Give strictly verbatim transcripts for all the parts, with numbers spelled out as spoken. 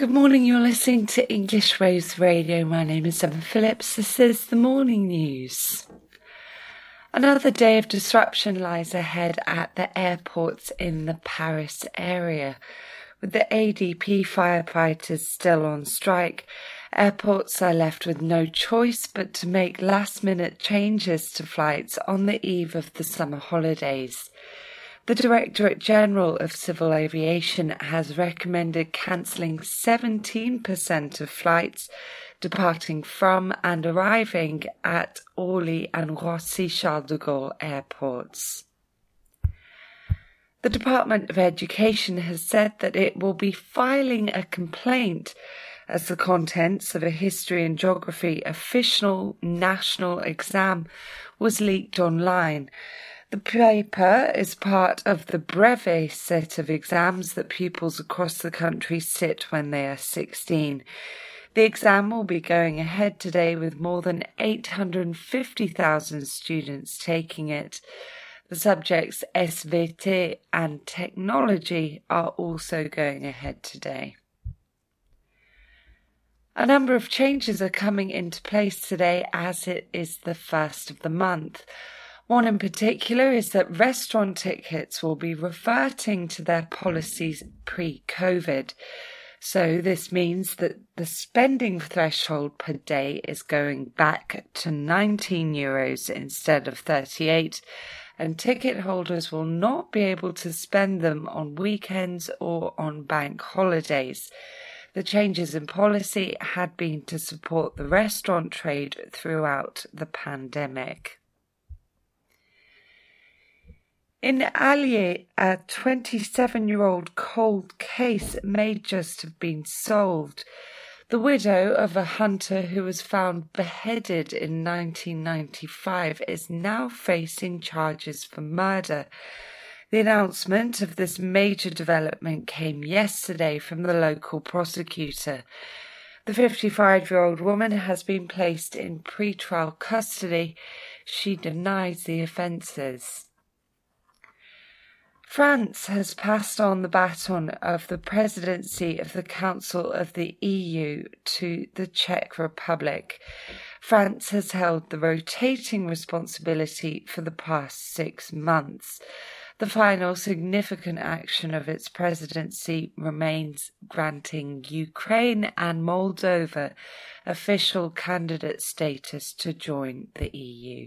Good morning, you're listening to English Waves Radio. My name is Emma Phillips. This is the morning news. Another day of disruption lies ahead at the airports in the Paris area. With the A D P firefighters still on strike, airports are left with no choice but to make last-minute changes to flights on the eve of the summer holidays. The Directorate General of Civil Aviation has recommended cancelling seventeen percent of flights departing from and arriving at Orly and Roissy-Charles de Gaulle airports. The Department of Education has said that it will be filing a complaint as the contents of a history and geography official national exam was leaked online. The paper is part of the brevet set of exams that pupils across the country sit when they are sixteen. The exam will be going ahead today with more than eight hundred fifty thousand students taking it. The subjects S V T and technology are also going ahead today. A number of changes are coming into place today as it is the first of the month. One in particular is that restaurant tickets will be reverting to their policies pre-COVID. So this means that the spending threshold per day is going back to nineteen euros instead of thirty-eight, and ticket holders will not be able to spend them on weekends or on bank holidays. The changes in policy had been to support the restaurant trade throughout the pandemic. In Allier, a twenty-seven-year-old cold case may just have been solved. The widow of a hunter who was found beheaded in nineteen ninety-five is now facing charges for murder. The announcement of this major development came yesterday from the local prosecutor. The fifty-five-year-old woman has been placed in pre-trial custody. She denies the offences. France has passed on the baton of the presidency of the Council of the E U to the Czech Republic. France has held the rotating responsibility for the past six months. The final significant action of its presidency remains granting Ukraine and Moldova official candidate status to join the E U.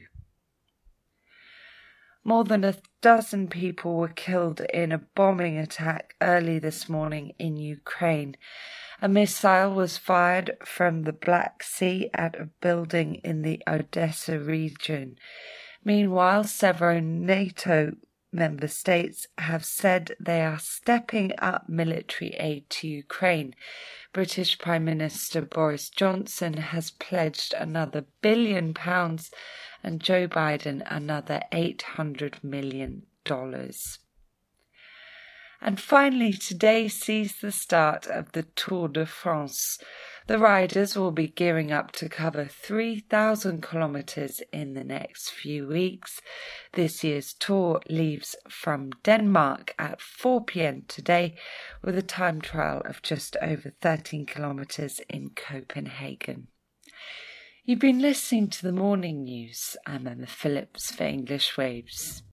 More than a dozen people were killed in a bombing attack early this morning in Ukraine. A missile was fired from the Black Sea at a building in the Odessa region. Meanwhile, several NATO member states have said they are stepping up military aid to Ukraine. British Prime Minister Boris Johnson has pledged another billion pounds and Joe Biden another eight hundred million dollars. And finally, today sees the start of the Tour de France. The riders will be gearing up to cover three thousand kilometres in the next few weeks. This year's tour leaves from Denmark at four p.m. today with a time trial of just over thirteen kilometres in Copenhagen. You've been listening to the morning news. I'm Emma Phillips for English Waves.